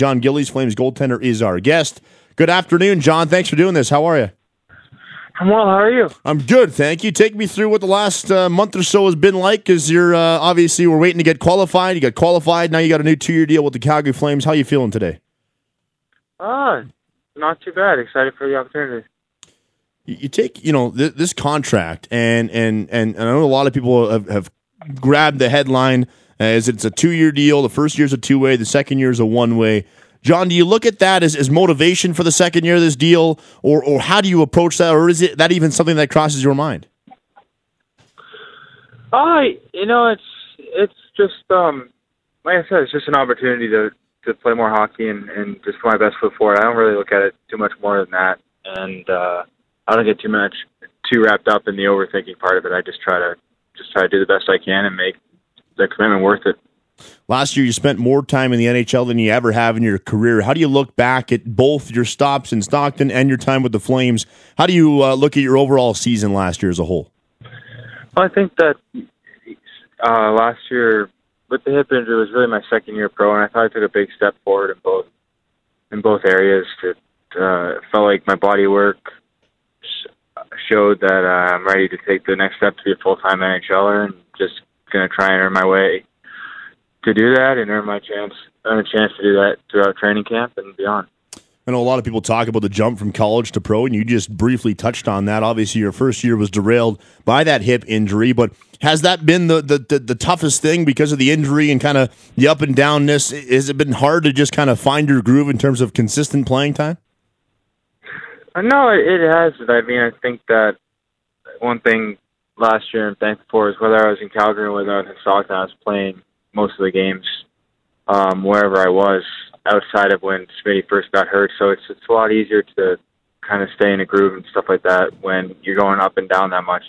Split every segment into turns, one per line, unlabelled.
John Gillies, Flames goaltender, is our guest. Good afternoon, John. Thanks for doing this. How are you?
I'm well. How are you?
I'm good, thank you. Take me through what the last month or so has been like, because you're obviously we're waiting to get qualified. You got qualified. Now you got a new 2-year deal with the Calgary Flames. How are you feeling today?
Not too bad. Excited for the opportunity.
You take, this contract, and I know a lot of people have grabbed the headline as it's a 2-year deal. The first year's a 2-way, the second year's a 1-way. John, do you look at that as motivation for the second year of this deal, or how do you approach that, or is it that even something that crosses your mind?
It's just like I said, it's just an opportunity to play more hockey and just put my best foot forward. I don't really look at it too much more than that, and I don't get too wrapped up in the overthinking part of it. I just try to do the best I can and make the commitment worth it.
Last year, you spent more time in the NHL than you ever have in your career. How do you look back at both your stops in Stockton and your time with the Flames? How do you look at your overall season last year as a whole?
Well, I think that last year with the hip injury was really my second year pro, and I thought I took a big step forward in both areas. It felt like my body work showed that I'm ready to take the next step to be a full-time NHLer, and just going to try and earn my way to do that and earn a chance to do that throughout training camp and beyond.
I know a lot of people talk about the jump from college to pro, and you just briefly touched on that. Obviously, your first year was derailed by that hip injury, but has that been the toughest thing because of the injury and kind of the up and downness? Has it been hard to just kind of find your groove in terms of consistent playing time?
No, it has. I mean, I think that one thing last year I'm thankful for is whether I was in Calgary or whether I was in Stockton, I was playing most of the games wherever I was outside of when Smitty first got hurt. So it's a lot easier to kind of stay in a groove and stuff like that when you're going up and down that much.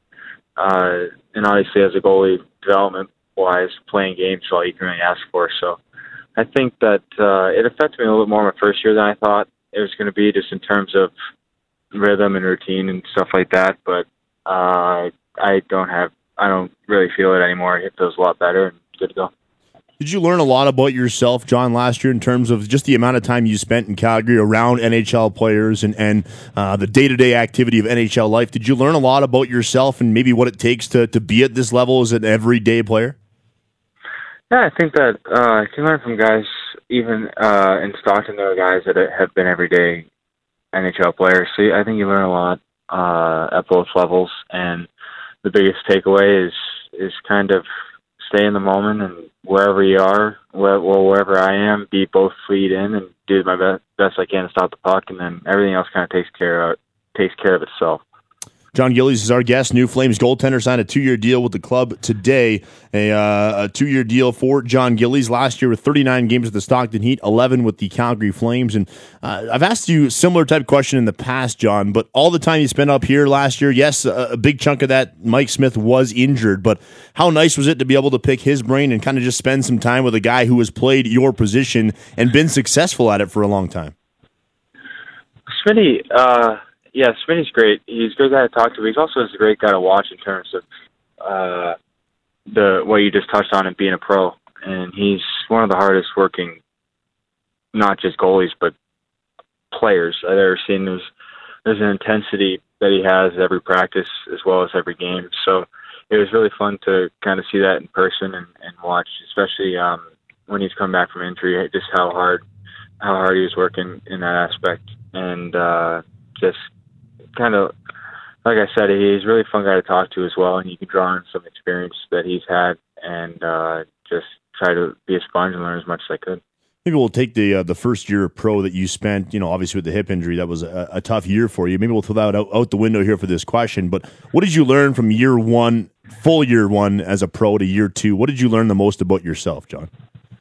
And obviously as a goalie, development-wise, playing games is all you can really ask for. So I think that it affected me a little bit more my first year than I thought it was going to be, just in terms of rhythm and routine and stuff like that. But I don't really feel it anymore. It feels a lot better and good to go.
Did you learn a lot about yourself, John, last year in terms of just the amount of time you spent in Calgary around NHL players and the day-to-day activity of NHL life? Did you learn a lot about yourself and maybe what it takes to be at this level as an everyday player?
Yeah, I think that I can learn from guys, even in Stockton, there are guys that have been everyday NHL players. So I think you learn a lot at both levels, and the biggest takeaway is kind of stay in the moment, and wherever you are, wherever I am, be both fleet in and do my best I can to stop the puck, and then everything else kind of takes care of itself.
John Gillies is our guest. New Flames goaltender signed a 2-year deal with the club today. A 2-year deal for John Gillies. Last year with 39 games with the Stockton Heat, 11 with the Calgary Flames. And I've asked you a similar type question in the past, John, but all the time you spent up here last year, yes, a big chunk of that, Mike Smith was injured, but how nice was it to be able to pick his brain and kind of just spend some time with a guy who has played your position and been successful at it for a long time?
Smitty, yeah, Smitty's great. He's a good guy to talk to, but he's also a great guy to watch in terms of what you just touched on, and being a pro. And he's one of the hardest working, not just goalies, but players I've ever seen. There's an intensity that he has at every practice as well as every game. So it was really fun to kind of see that in person and watch, especially when he's come back from injury, just how hard he was working in that aspect. And just kind of, like I said, he's a really fun guy to talk to as well, and you can draw on some experience that he's had and just try to be a sponge and learn as much as I could.
Maybe we'll take the first year of pro that you spent, obviously with the hip injury, that was a tough year for you. Maybe we'll throw that out the window here for this question, but what did you learn from year one, full year one as a pro, to year two? What did you learn the most about yourself, John?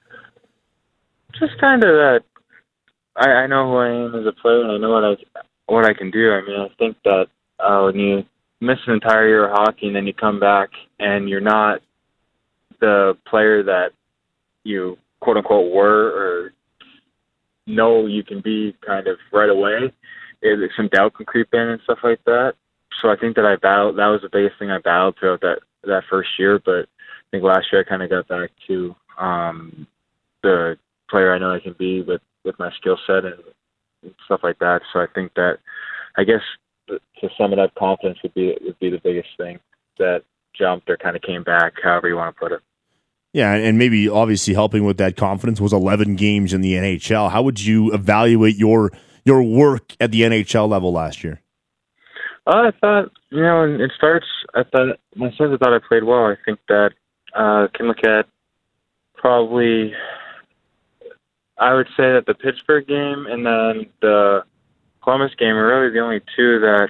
Just kind of that I know who I am as a player, and I know what I can do. I mean, I think that when you miss an entire year of hockey and then you come back and you're not the player that you quote unquote were or know you can be kind of right away, some doubt can creep in and stuff like that. So I think that that was the biggest thing I battled throughout that first year. But I think last year I kind of got back to the player I know I can be with my skill set and stuff like that. So I think that, I guess, to sum it up, confidence would be the biggest thing that jumped or kind of came back, however you want to put it.
Yeah, and maybe obviously helping with that confidence was 11 games in the NHL. How would you evaluate your work at the NHL level last year?
I thought, in starts, I thought I played well. I think that can look at probably, I would say that the Pittsburgh game and then the Columbus game are really the only two that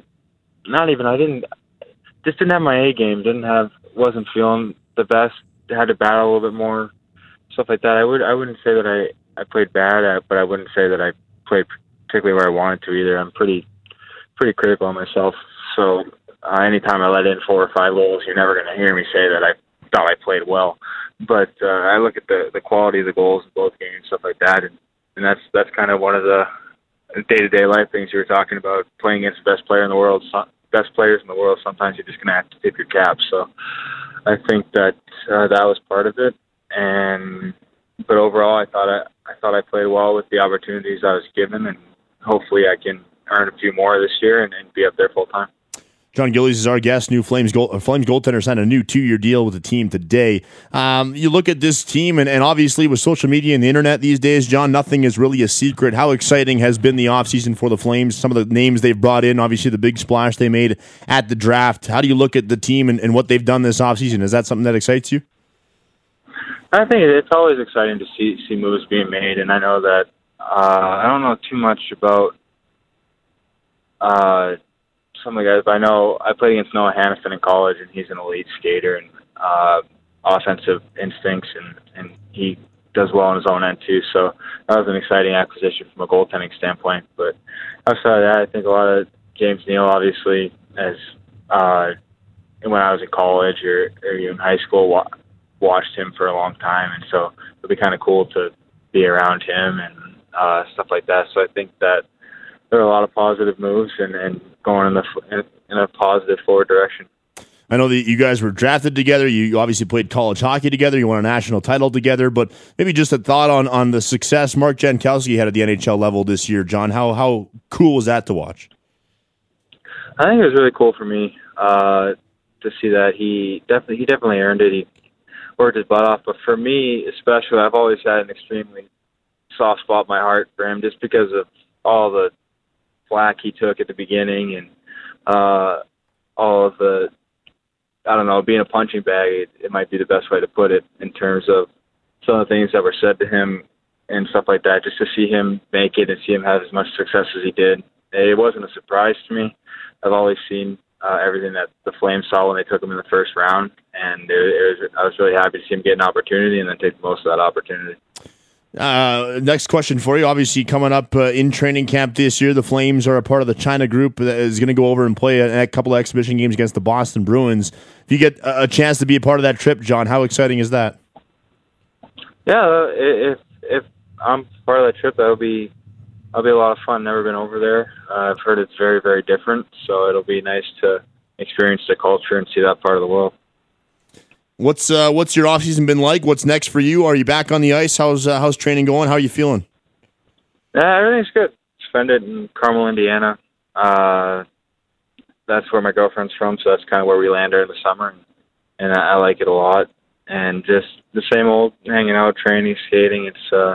didn't have my A game, wasn't feeling the best, had to battle a little bit more, stuff like that. I wouldn't say that I played bad at, but I wouldn't say that I played particularly where I wanted to either. I'm pretty critical of myself. So anytime I let in 4 or 5 goals, you're never going to hear me say that I thought I played well. But I look at the quality of the goals in both games, stuff like that, and that's kind of one of the day-to-day life things you were talking about. Playing against the best players in the world, sometimes you're just going to have to tip your cap. So I think that that was part of it. But overall, I thought I played well with the opportunities I was given, and hopefully I can earn a few more this year and be up there full time.
Jon Gillies is our guest. New Flames goaltender signed a new 2-year deal with the team today. You look at this team, and obviously with social media and the internet these days, John, nothing is really a secret. How exciting has been the offseason for the Flames? Some of the names they've brought in, obviously the big splash they made at the draft. How do you look at the team and what they've done this offseason? Is that something that excites you?
I think it's always exciting to see moves being made, and I know that I don't know too much about some of the guys, but I know I played against Noah Hannafin in college, and he's an elite skater and offensive instincts, and he does well on his own end too. So that was an exciting acquisition from a goaltending standpoint. But outside of that, I think a lot of James Neal, obviously, as when I was in college or even high school, watched him for a long time, and so it'll be kind of cool to be around him and stuff like that. So I think that there are a lot of positive moves and going in a positive forward direction.
I know that you guys were drafted together. You obviously played college hockey together. You won a national title together. But maybe just a thought on the success Mark Jankowski had at the NHL level this year, John. How cool was that to watch?
I think it was really cool for me to see that he definitely earned it. He worked his butt off. But for me, especially, I've always had an extremely soft spot in my heart for him just because of all the flack he took at the beginning and all of the, I don't know, being a punching bag, it might be the best way to put it in terms of some of the things that were said to him and stuff like that. Just to see him make it and see him have as much success as he did, it wasn't a surprise to me. I've always seen everything that the Flames saw when they took him in the first round, and I was really happy to see him get an opportunity and then take the most of that opportunity.
Next question for you. Obviously, coming up in training camp this year, the Flames are a part of the China group that is going to go over and play a couple of exhibition games against the Boston Bruins. If you get a chance to be a part of that trip, John, how exciting is that?
Yeah, if I'm part of that trip, that'll be a lot of fun. Never been over there. I've heard it's very, very different, so it'll be nice to experience the culture and see that part of the world.
What's your offseason been like? What's next for you? Are you back on the ice? How's training going? How are you feeling?
Everything's good. Spend it in Carmel, Indiana. That's where my girlfriend's from, so that's kind of where we land during the summer, and I like it a lot. And just the same old hanging out, training, skating.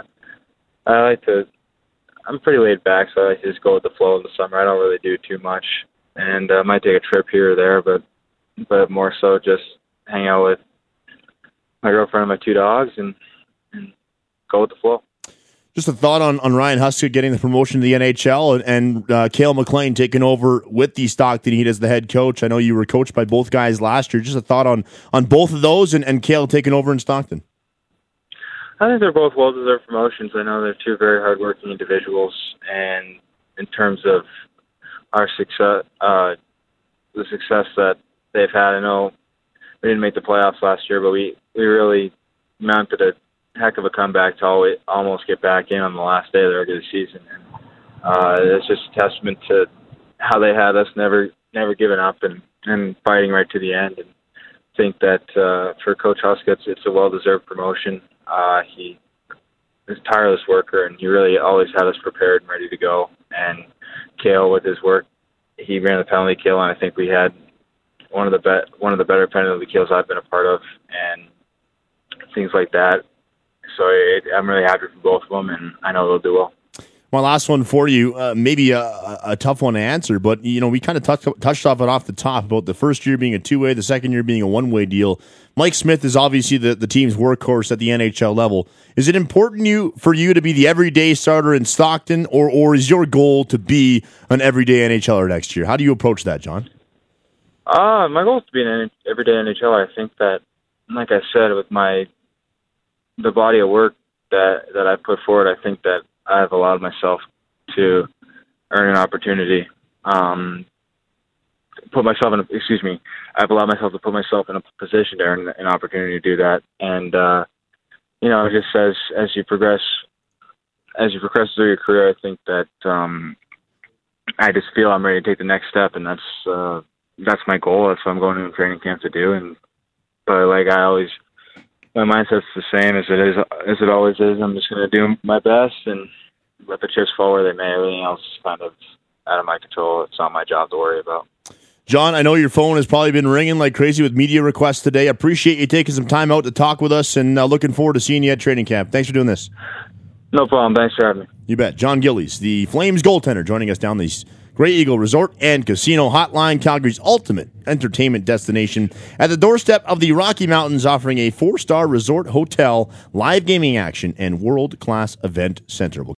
I'm pretty laid back, so I like to just go with the flow in the summer. I don't really do too much, and I might take a trip here or there, but more so just hang out with my girlfriend and my 2 dogs and go with the flow.
Just a thought on Ryan Huska getting the promotion to the NHL and Cale McLean taking over with the Stockton Heat as the head coach. I know you were coached by both guys last year. Just a thought on both of those and Cale taking over in Stockton.
I think they're both well-deserved promotions. I know they're 2 very hard-working individuals, and in terms of our success, the success that they've had, I know we didn't make the playoffs last year, but we really mounted a heck of a comeback to almost get back in on the last day of the regular season. And it's just a testament to how they had us never giving up and fighting right to the end. And I think that for Coach Huska, it's a well-deserved promotion. He a tireless worker, and he really always had us prepared and ready to go. And Cale, with his work, he ran the penalty kill, and I think we had one of the better penalty kills I've been a part of, and things like that. So I'm really happy for both of them, and I know they'll do well.
My last one for you, maybe a tough one to answer, but we kind of touched off the top about the first year being a two-way, the second year being a one-way deal. Mike Smith is obviously the team's workhorse at the NHL level. Is it important for you to be the everyday starter in Stockton, or is your goal to be an everyday NHLer next year? How do you approach that, John?
My goal is to be an everyday NHLer. I think that, like I said, with the body of work that I put forward, I think that I've allowed myself to earn an opportunity. I've allowed myself to put myself in a position to earn an opportunity to do that. And just as you progress through your career, I think that I just feel I'm ready to take the next step, and that's my goal. That's what I'm going to training camp to do. But like I always. My mindset's the same as it always is. I'm just going to do my best and let the chips fall where they may. Everything else is kind of out of my control. It's not my job to worry about.
John, I know your phone has probably been ringing like crazy with media requests today. I appreciate you taking some time out to talk with us, and looking forward to seeing you at training camp. Thanks for doing this.
No problem. Thanks for having me.
You bet. John Gillies, the Flames goaltender, joining us down the Grey Eagle Resort and Casino Hotline, Calgary's ultimate entertainment destination, at the doorstep of the Rocky Mountains, offering a 4-star resort hotel, live gaming action, and world-class event center.